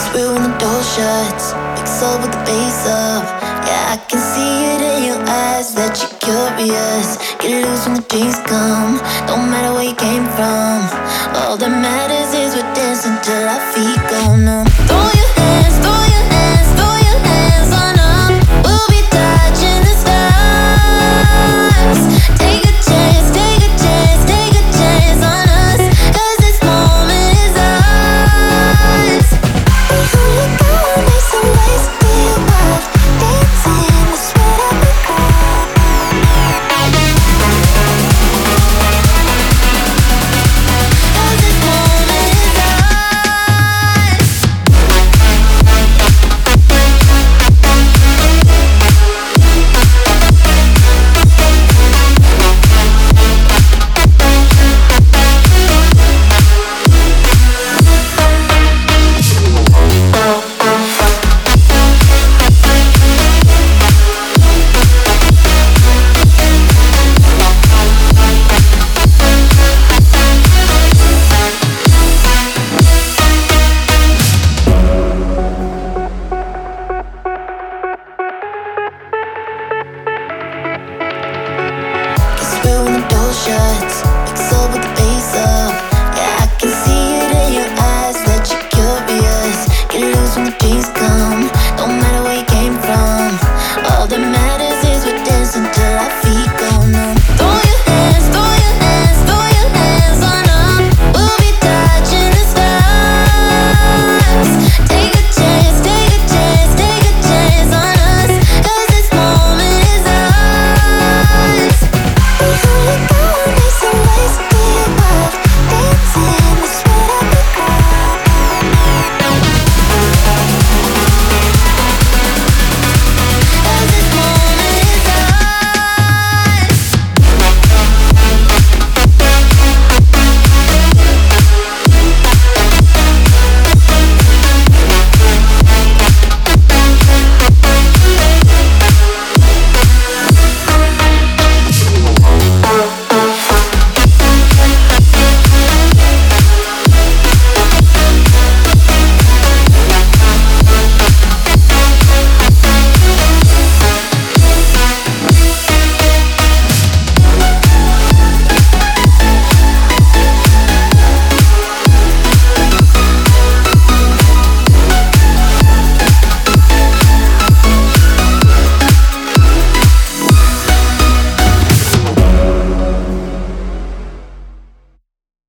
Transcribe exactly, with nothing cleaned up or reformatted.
Through when the door shuts, mix up with the bass up. Yeah, I can see it in your eyes that you're curious. Get loose when the dreams come. Don't matter where you came from. All that matters is what